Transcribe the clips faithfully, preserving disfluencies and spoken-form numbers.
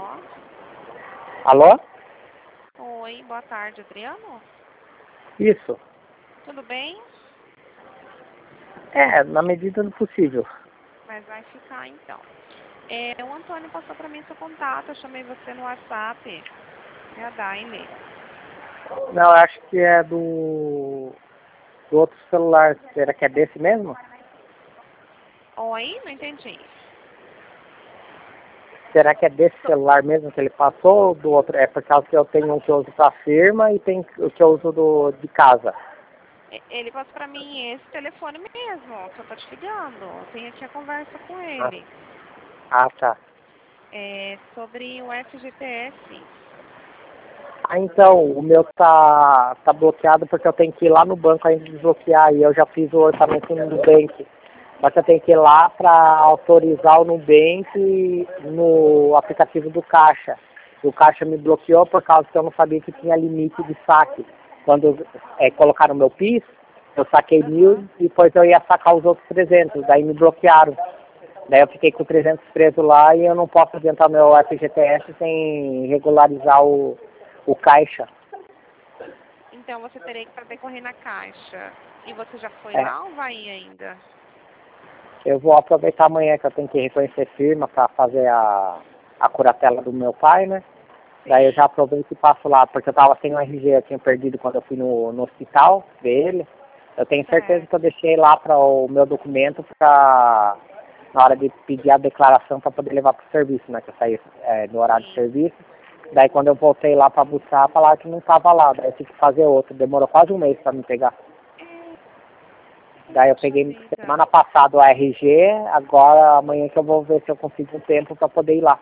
Alô? Oi, boa tarde, Adriano. Isso. Tudo bem? É, na medida do possível. Mas vai ficar então. É, o Antônio passou para mim seu contato, eu chamei você no WhatsApp. É a Daine. Não, eu acho que é do, do outro celular. Será que é desse mesmo? Oi, não entendi. Será que é desse celular mesmo que ele passou ou do outro? É por causa que eu tenho um que eu uso pra firma e tem o que eu uso do, de casa. E- Ele passou para mim esse telefone mesmo, que eu tô te ligando. Eu tenho aqui a conversa com Ah, ele. ah, tá. É, sobre o F G T S. Ah, então, o meu tá, tá bloqueado porque eu tenho que ir lá no banco ainda desbloquear e eu já fiz o orçamento no Nubank. Só que eu tenho que ir lá para autorizar o Nubank no aplicativo do Caixa. O Caixa me bloqueou por causa que eu não sabia que tinha limite de saque. Quando é, colocaram o meu PIS, eu saquei mil Aham. e depois eu ia sacar os outros trezentos. Daí me bloquearam. Daí eu fiquei com trezentos preso lá e eu não posso adiantar meu F G T S sem regularizar o, o Caixa. Então você teria que fazer correr na caixa. E você já foi É, lá ou vai ir ainda? eu vou aproveitar amanhã que eu tenho que reconhecer firma para fazer a, a curatela do meu pai, né? Daí eu já Sim. aproveito e passo lá, porque eu tava sem o R G, eu tinha perdido quando eu fui no, no hospital ver ele. Eu tenho certeza que eu Certo. deixei lá para o meu documento para na hora de pedir a declaração para poder levar para o serviço, né? Que eu saí é, no horário de Sim. serviço. Daí quando eu voltei lá para buscar, falaram que não estava lá. Daí eu tive que fazer outro. Demorou quase um mês para me pegar. É, Daí eu puxa peguei vida. semana passada o R G, agora amanhã que eu vou ver se eu consigo um tempo para poder ir lá.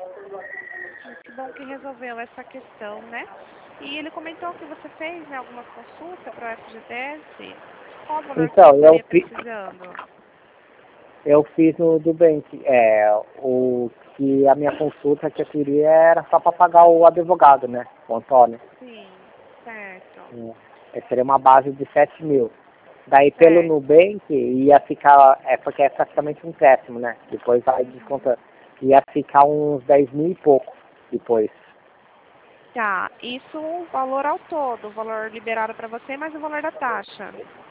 Mas que bom que resolveu essa questão, né? E ele comentou que você fez, né, algumas consultas para o F G T S. Qual o valor que você Então, eu, estaria fi, precisando? eu fiz no do bem, é, o que a minha consulta que eu queria era só para pagar o advogado, né, o Antônio. Sim, certo. É, seria uma base de sete mil. Daí pelo Certo. Nubank ia ficar, é porque é praticamente um décimo, né? Depois vai Uhum. descontando. Ia ficar uns dez mil e pouco depois. Tá, isso o valor ao todo, o valor liberado para você, mais o valor da taxa.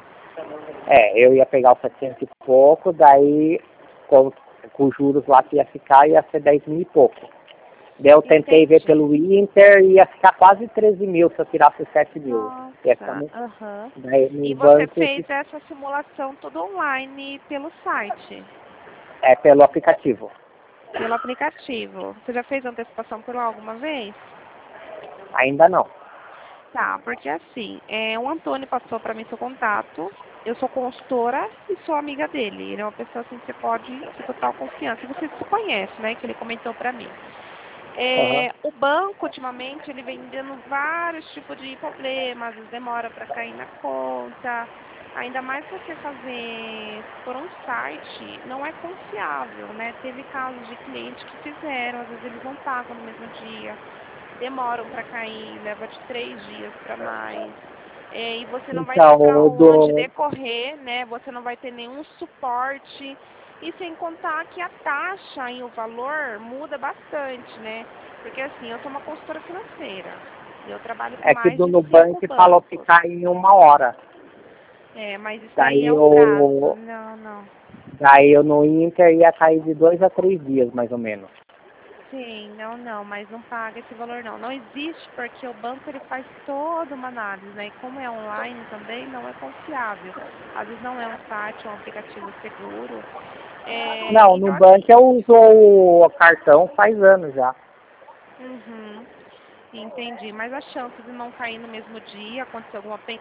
É, eu ia pegar os setecentos e pouco, daí com, com os juros lá que ia ficar, ia ser dez mil e pouco. Daí eu tentei ver Entendi. pelo Inter e ia ficar quase treze mil se eu tirasse sete mil. Ia ficar Nossa, muito. aham. Daí E no você banco fez essa simulação toda online pelo site, é pelo aplicativo. pelo aplicativo. Você já fez antecipação por lá alguma vez? Ainda não. Tá, porque assim, é, o Antônio passou para mim seu contato. Eu sou consultora e sou amiga dele. Ele é uma pessoa assim que você pode ter total confiança. E você se conhece, né? Que ele comentou para mim. Aham. É, o banco, ultimamente, ele vem dando vários tipos de problemas, às vezes demora para cair na conta. Ainda mais você fazer por um site, não é confiável, né? Teve casos de clientes que fizeram, às vezes eles não pagam no mesmo dia, demoram para cair, leva de três dias para mais. É, e você não vai ter Então, para o onde do. decorrer, né? Você não vai ter nenhum suporte. E sem contar que a taxa e o valor muda bastante, né? Porque assim, eu sou uma consultora financeira. E eu trabalho com É que mais do de cinco Nubank falou bancos. ficar em uma hora. É, mas isso aí é Daí o prazo. o. Não, não. Daí eu no Inter ia cair de dois a três dias, mais ou menos. Sim, não, não, mas não paga esse valor não. Não existe porque o banco ele faz toda uma análise, né? E como é online também, não é confiável. Às vezes não é um site, é um aplicativo seguro. É, Não, no então Nubank assim, eu uso o cartão faz anos já. uhum, entendi. Mas a chance de não cair no mesmo dia, acontecer alguma pen-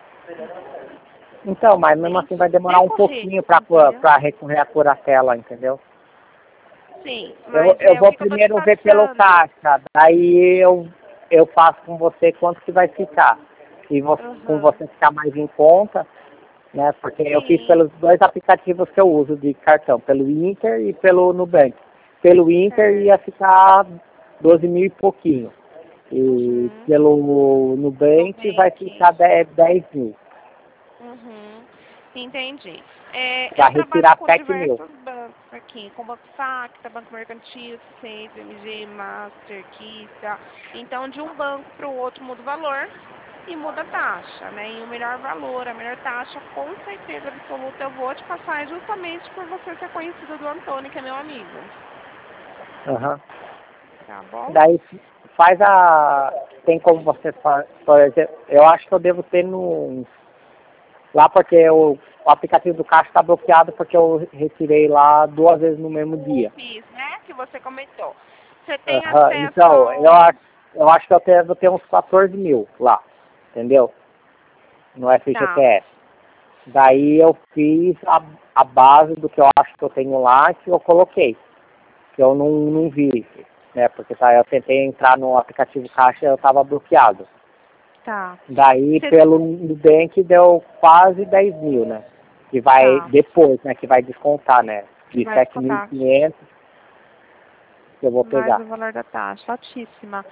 Então, mas mesmo assim mente, vai demorar um decorrer, pouquinho para entendeu? para recorrer a curatela, entendeu? Sim, Eu, mas eu é o vou que, que eu tô te primeiro ver pelo passando. caixa, daí eu, eu faço com você quanto que vai ficar. Se você, com Aham. você ficar mais em conta, né? Porque eu fiz Sim, pelos dois aplicativos que eu uso de cartão, pelo Inter e pelo Nubank. Pelo Inter ia certo. ficar doze mil e pouquinho. E Uhum. pelo Nubank vai ficar Nubank. dez mil. Uhum. Entendi. É, Para eu trabalho retirar com sete mil. diversos bancos. aqui com Banco Sacta, Banco Mercantil, Centro, M G, Master, Kista. Então, de um banco para o outro muda o valor e muda a taxa, né? E o melhor valor, a melhor taxa, com certeza absoluta, eu vou te passar justamente por você ser conhecido do Antônio, que é meu amigo. Aham. Tá bom? Daí faz a... Tem como você fa- por exemplo, eu acho que eu devo ter no... Lá porque o, o aplicativo do caixa está bloqueado porque eu retirei lá duas vezes no mesmo dia. Fiz, né? Que você comentou. Você tem Aham. acesso Então, eu ao... acho, eu acho que eu devo ter uns quatorze mil lá, entendeu? No Tá, F G T S. Daí eu fiz a, a base do que eu acho que eu tenho lá, que eu coloquei. Que eu não, não vi, né? Porque tá, eu tentei entrar no aplicativo caixa e eu estava bloqueado. tá. Daí Você... pelo Nubank deu quase dez mil, né? Que vai Tá, depois, né? Que vai descontar, né? que De vai sete mil e descontar quinhentos que eu vou mais o pegar. valor da taxa. Altíssima.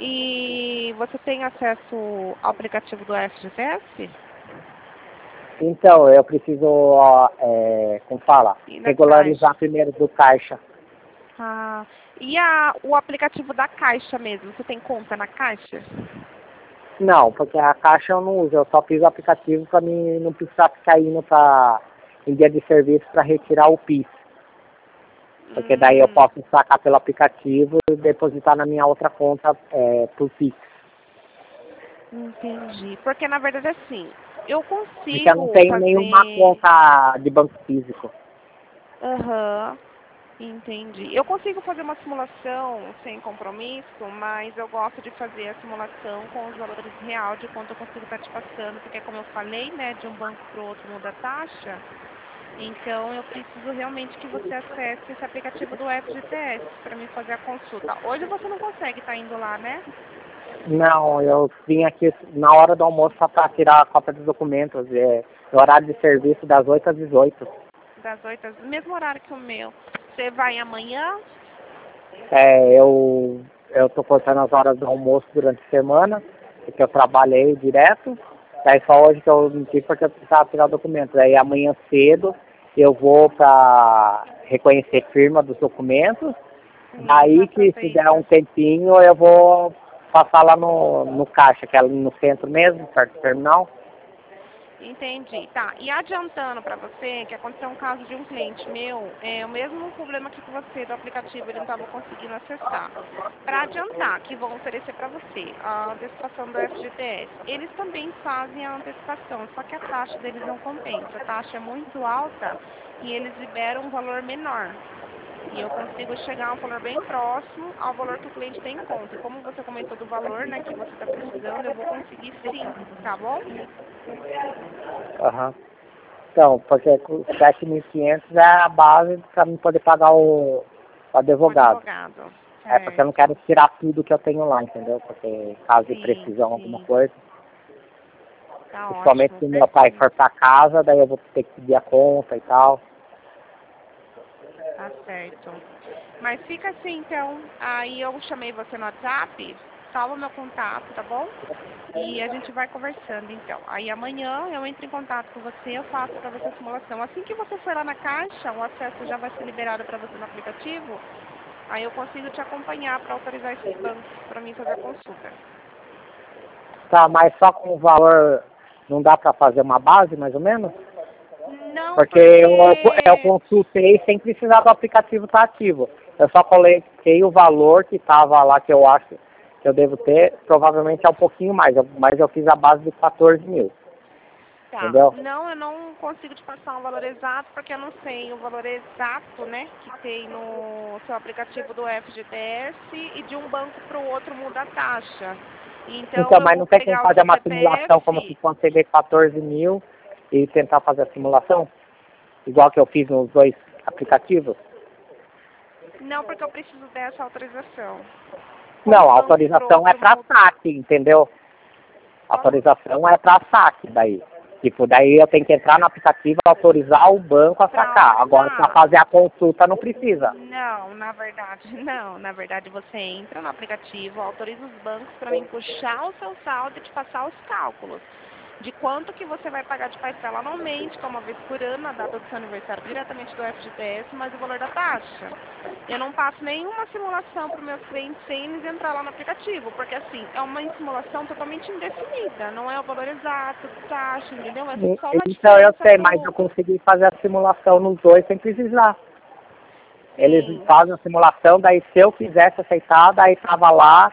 E você tem acesso ao aplicativo do F G T S? Então, eu preciso, ó, é, como fala, E da Caixa? regularizar primeiro do caixa. Ah, e a, o aplicativo da Caixa mesmo? Você tem conta na Caixa? Não, porque a caixa eu não uso, eu só fiz o aplicativo para mim não precisar ficar indo pra, em dia de serviço para retirar o PIS. Porque daí eu Hum, posso sacar pelo aplicativo e depositar na minha outra conta é, por PIS. entendi. Porque na verdade assim, eu Porque eu não consigo tenho nenhuma fazer. conta de banco físico. Aham. Entendi. Eu consigo fazer uma simulação sem compromisso, mas eu gosto de fazer a simulação com os valores real de quanto eu consigo estar te passando, porque como eu falei, né, de um banco para o outro muda a taxa, então eu preciso realmente que você acesse esse aplicativo do F G T S para mim fazer a consulta. Hoje você não consegue estar indo lá, né? Não, eu vim aqui na hora do almoço só para tirar a cópia dos documentos. É, no horário de serviço das oito às dezoito. Das oito, às- mesmo horário que o meu. Você vai amanhã? É, eu eu tô cortando as horas do almoço durante a semana, porque eu trabalhei direto. Daí só hoje que eu não tive porque eu precisava tirar o documento. Daí amanhã cedo eu vou para reconhecer firma dos documentos. Sim, já Daí que se der aproveita. um tempinho eu vou passar lá no, no caixa, que é ali no centro mesmo, perto do terminal. Entendi, tá. E adiantando para você que aconteceu um caso de um cliente meu, é o mesmo problema que com você do aplicativo, ele não estava conseguindo acessar. Para adiantar, que vão oferecer para você a antecipação do F G T S, eles também fazem a antecipação, só que a taxa deles não compensa. A taxa é muito alta e eles liberam um valor menor. E eu consigo chegar a um valor bem próximo ao valor que o cliente tem em conta. E como você comentou do valor, né, que você está precisando, eu vou conseguir sim, tá bom? Aham. Então, porque com sete mil e quinhentos é a base para mim poder pagar o, o O advogado. advogado, É porque eu não quero certo. tirar tudo que eu tenho lá, entendeu? Porque caso de Sim, precisão, alguma sim. coisa. Tá Principalmente ótimo, se meu pai for perfeito. pra casa, daí eu vou ter que pedir a conta e tal. Tá certo. Mas fica assim, então. Aí eu chamei você no WhatsApp, salva meu contato, tá bom? E a gente vai conversando, então. Aí amanhã eu entro em contato com você, eu faço para você a simulação. Assim que você for lá na caixa, o acesso já vai ser liberado para você no aplicativo. Aí eu consigo te acompanhar para autorizar esses bancos para mim fazer a consulta. Tá, mas só com o valor não dá pra fazer uma base, mais ou menos? Não, Porque eu, eu porque consultei sem precisar do aplicativo estar ativo. Eu só coloquei o valor que estava lá, que eu acho que eu devo ter, provavelmente é um pouquinho mais, eu- mas eu fiz a base de quatorze mil, tá. entendeu? Não, eu não consigo te passar um valor exato, porque eu não sei o valor exato, né, que tem no seu aplicativo do F G T S e de um banco para o outro muda a taxa. Então Então, eu mas vou não tem como pegar o fazer seu uma simulação como se C P F. fosse receber quatorze mil e tentar fazer a simulação, igual que eu fiz nos dois aplicativos? Não, porque eu preciso dessa autorização. Como Não, um a banco para o autorização é outro para muda. saque, entendeu? A Como? autorização é para saque daí. Tipo, daí eu tenho que entrar no aplicativo e autorizar o banco a Para sacar. Agora, para autorizar. fazer a consulta, não precisa. Não, na verdade, não. Na verdade, você entra no aplicativo, autoriza os bancos para mim puxar o seu saldo e te passar os cálculos. de quanto que você vai pagar de parcela anualmente, que é uma vez por ano, a data do seu aniversário diretamente do F G T S, mais o valor da taxa. Eu não passo nenhuma simulação para os meus clientes sem eles entrar lá no aplicativo, porque assim, é uma simulação totalmente indefinida, não é o valor exato da taxa, entendeu? É só uma Então eu diferença sei, pro... mas eu consegui fazer a simulação nos dois sem precisar. Eles Sim. fazem a simulação, daí se eu quisesse aceitar, daí tava lá,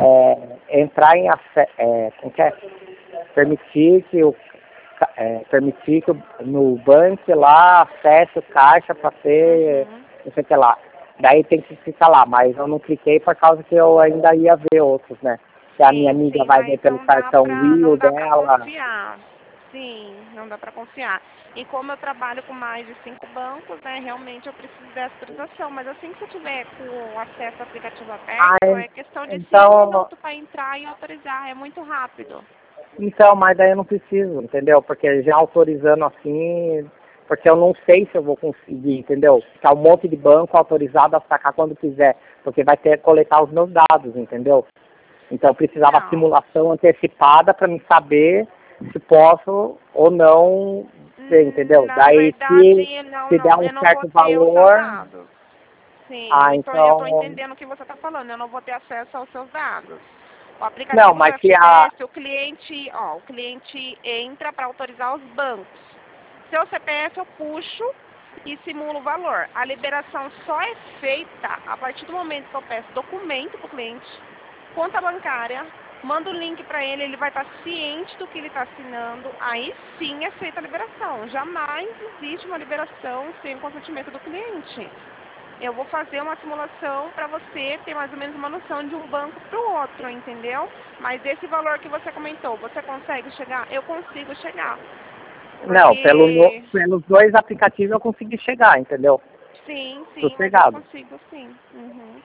é, entrar em ace- é, como que é? Permitir que o é, permitir que o, no banco lá acesse o caixa para ter Uhum. não sei o que lá. Daí tem que ficar lá, mas eu não cliquei por causa que eu ainda ia ver outros, né? Se a minha Sim, amiga sim, vai ver mas pelo não dá cartão pra, não Rio dá pra dela. confiar. Sim, não dá pra confiar. E como eu trabalho com mais de cinco bancos, né, realmente eu preciso dessa autorização. Mas assim que você tiver com o acesso ao aplicativo aberto, Ai, é questão de cinco então, minutos para entrar e autorizar, é muito rápido. então, mas daí eu não preciso, entendeu? Porque já autorizando assim, porque eu não sei se eu vou conseguir, entendeu? Ficar um monte de banco autorizado a sacar quando quiser, porque vai ter que coletar os meus dados, entendeu? Então eu precisava de Não, simulação antecipada para me saber se posso ou não ter, hum, entendeu? na Daí se, verdade, não, se der não, um eu não vou certo ter os seus valor, dados. Sim, eu ah, estou eu tô então. entendendo o que você está falando, eu não vou ter acesso aos seus dados. O Não, aplicativo do mas se a. F G T S, o cliente, ó, o cliente entra para autorizar os bancos. Seu C P F eu puxo e simulo o valor. A liberação só é feita a partir do momento que eu peço documento para o cliente, conta bancária, mando o link para ele, ele vai estar ciente do que ele está assinando, aí sim é feita a liberação. Jamais existe uma liberação sem o consentimento do cliente. Eu vou fazer uma simulação para você ter mais ou menos uma noção de um banco para o outro, entendeu? Mas esse valor que você comentou, você consegue chegar? Eu consigo chegar. Não, pelo, no- Porque, pelos dois aplicativos eu consegui chegar, entendeu? sim, sim, mas eu Sossegado. consigo sim. Uhum.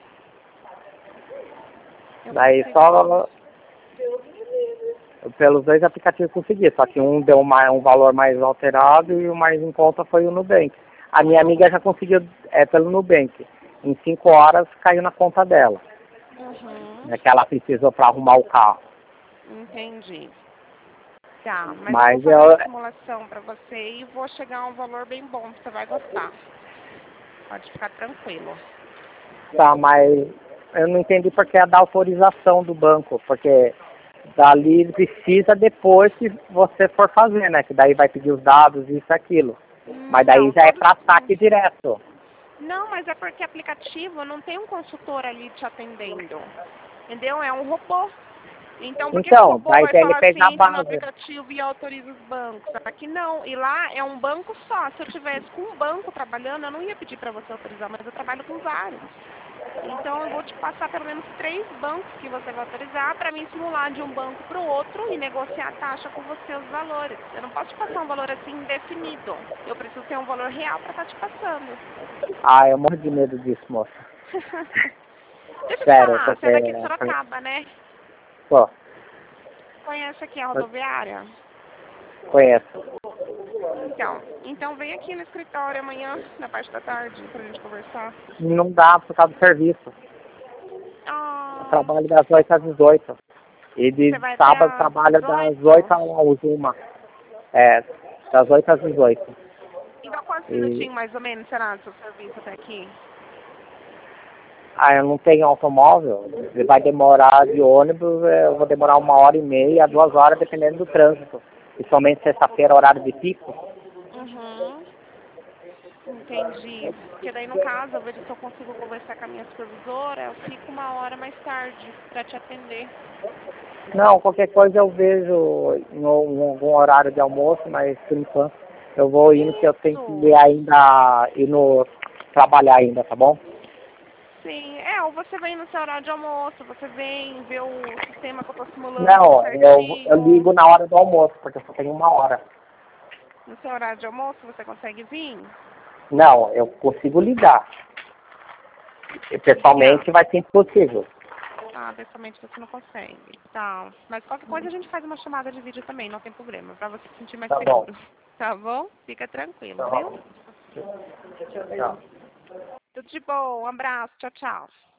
Eu Daí consigo sim. só pelos dois aplicativos eu consegui, só que um deu mais, um valor mais alterado e o mais em conta foi o Nubank. A minha amiga já conseguiu é, pelo Nubank. Em cinco horas caiu na conta dela, Uhum. né, que ela precisou para arrumar o carro. Entendi. Tá, mas eu vou Mas fazer eu, uma simulação para você e vou chegar a um valor bem bom, você vai gostar. Pode ficar tranquilo. tá, mas eu não entendi porque é da autorização do banco, porque dali precisa depois que você for fazer, né? Que daí vai pedir os dados, isso e aquilo. Mas Hum, daí Não, já é todos. para saque direto. Não, mas é porque aplicativo não tem um consultor ali te atendendo. Entendeu? É um robô. Então, por que, que o Então, robô daí vai ele falar fez a assim, entra no base. aplicativo e autoriza os bancos? Aqui não. E lá é um banco só. Se eu tivesse com um banco trabalhando, eu não ia pedir para você autorizar, mas eu trabalho com vários. Então, eu vou te passar pelo menos três bancos que você vai autorizar para mim simular de um banco para o outro e negociar a taxa com você, os valores. Eu não posso te passar um valor assim indefinido. Eu preciso ter um valor real para estar te passando. Ah, eu morro de medo disso, moça. Deixa eu te Sério, falar, você porque. é daqui de Sorocaba, né? Pô, Conhece aqui a rodoviária? conheço. Então, então vem aqui no escritório amanhã, na parte da tarde, pra gente conversar. Não dá por causa do serviço. Eu Ah, trabalho das oito às dezoito. E de você vai até sábado às trabalho das oito dezoito? às uma. É, das oito às dezoito. Então quantos E, minutinhos mais ou menos será do seu serviço até aqui? ah, eu não tenho automóvel. Ele vai demorar de ônibus, é, eu vou demorar uma hora e meia, duas horas, dependendo do trânsito. Principalmente sexta-feira, horário de pico. Uhum, entendi. Porque daí no caso eu vejo se eu consigo conversar com a minha supervisora, eu fico uma hora mais tarde pra te atender. Não, qualquer coisa eu vejo em algum horário de almoço, mas por enquanto eu vou indo que eu tenho que ir Isso. ainda ir no trabalhar ainda, tá bom? Sim, é, ou você vem no seu horário de almoço, você vem ver o sistema que eu tô simulando tudo Não, eu, eu certinho. ligo na hora do almoço, porque eu só tenho uma hora. No seu horário de almoço você consegue vir? Não, eu consigo ligar. E Ligar. pessoalmente vai ser impossível. Ah, pessoalmente você não consegue. Tá. Mas qualquer coisa a gente faz uma chamada de vídeo também, não tem problema, pra você se sentir mais Tá bom. seguro. Tá bom? Fica tranquilo, Tá viu? bom. Tchau. Tudo de bom, um abraço, tchau, tchau.